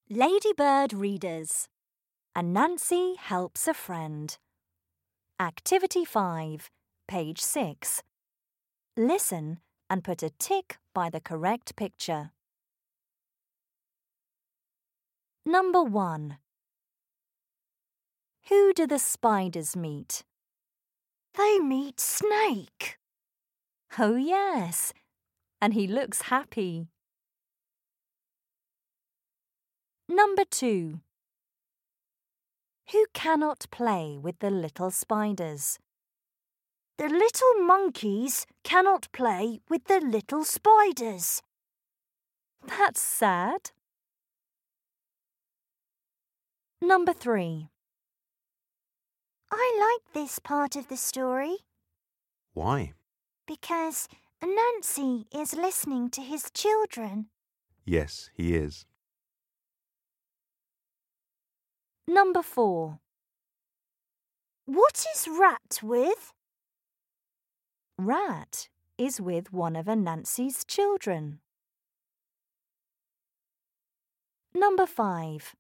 Ladybird Readers. Anansi helps a friend. Activity 5, page 6. Listen and put a tick by the correct picture. Number 1. Who do the spiders meet? They meet Snake. Oh, yes, and he looks happy. Number 2. Who cannot play with the little spiders? The little monkeys cannot play with the little spiders. That's sad. Number 3. I like this part of the story. Why? Because Anansi is listening to his children. Yes, he is. Number 4. What is Rat with? Rat is with one of Anansi's children. Number 5.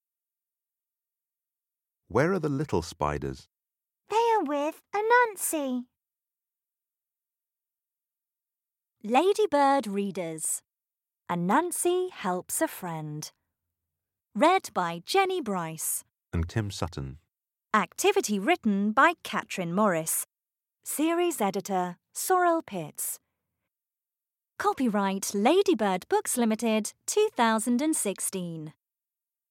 Where are the little spiders? They are with Anansi. Ladybird Readers. Anansi helps a friend. Read by Jenny Bryce. And Tim Sutton. Activity written by Catherine Morris. Series editor Sorrel Pitts. Copyright Ladybird Books Limited 2016.